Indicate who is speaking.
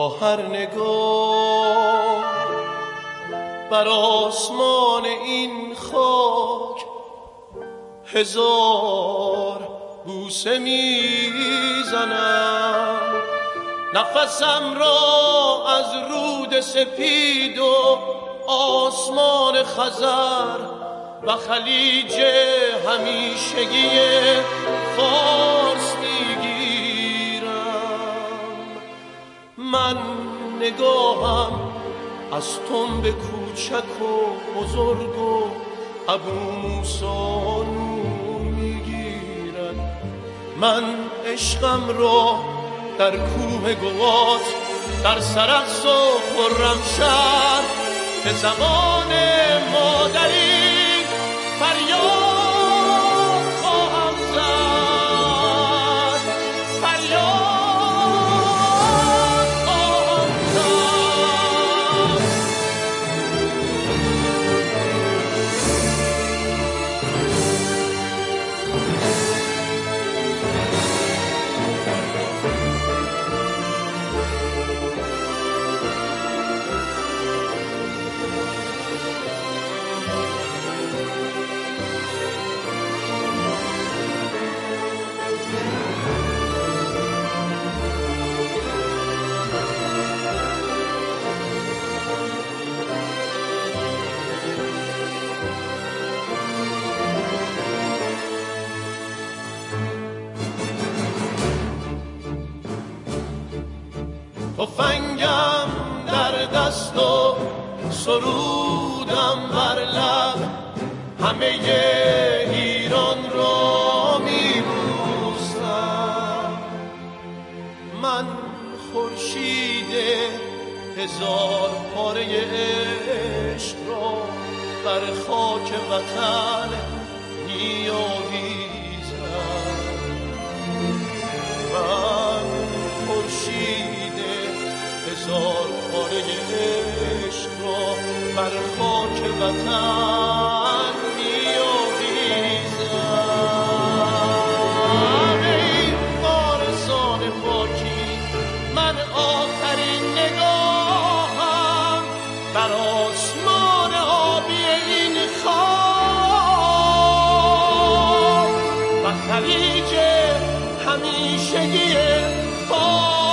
Speaker 1: با هر نگاه بر آسمان این خاک هزار بوسه میزنم. نفسم را از رود سپید و آسمان خزر و خلیج همیشگی فارس میگیرم. من نگاهم از تنب کوچک و بزرگ و ابو موسی نور میگیرد. من عشقم را در کوه گوات در سرخس و خرمشهر به زبان مادری فریاد خواهم زد، فریاد خواهم زد. تفنگم در دست و سرودم بر لب همه ایران را میبوسم. من خورشید هزار پاره عشق را بر خاک وطن میآویزم. من خورشید هزار پاره عشق را بر خاک وطن می‌آویزم. ای وارثان پاکی، من آخرین نگاهم بر آسمان آبی این خاک و خلیج همیشگی فارس